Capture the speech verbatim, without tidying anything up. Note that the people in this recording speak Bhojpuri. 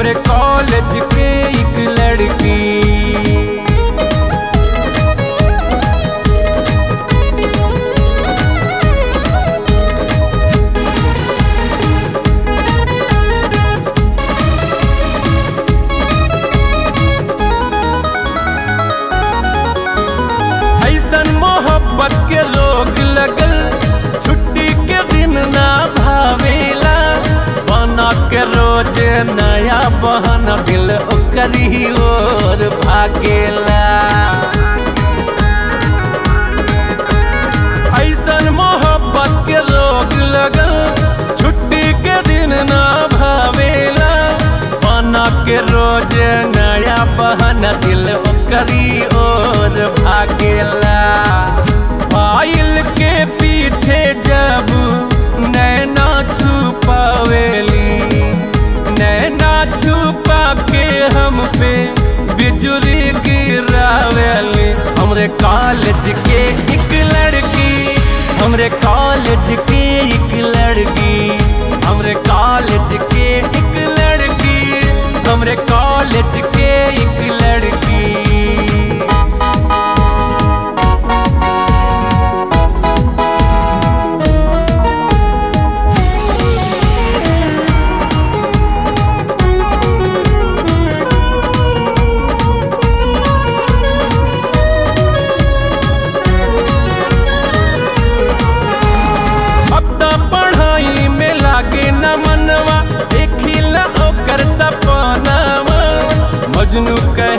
हमरे कॉलेज के एक लड़की। ऐसन मोहब्बत के रोग लगल, छुट्टी के दिन ना भावेला, बना के रोज नया बहन दिल ओकरी ओर भागेला। ऐसन मोहब्बत के रोग लगल, छुट्टी के दिन ना भावेला, बना के रोज नया बहन दिल ओकरी ओर भागेला। फाइल के पीछे जब नैना छुपावेली, नैना छुपा के हम पे बिजुली गिरावेली। हमरे कॉलेज के एक लड़की, हमरे कॉलेज के एक लड़की, हमरे कॉलेज के एक लड़की, हमरे कॉलेज के एक लड़की। मजनू कह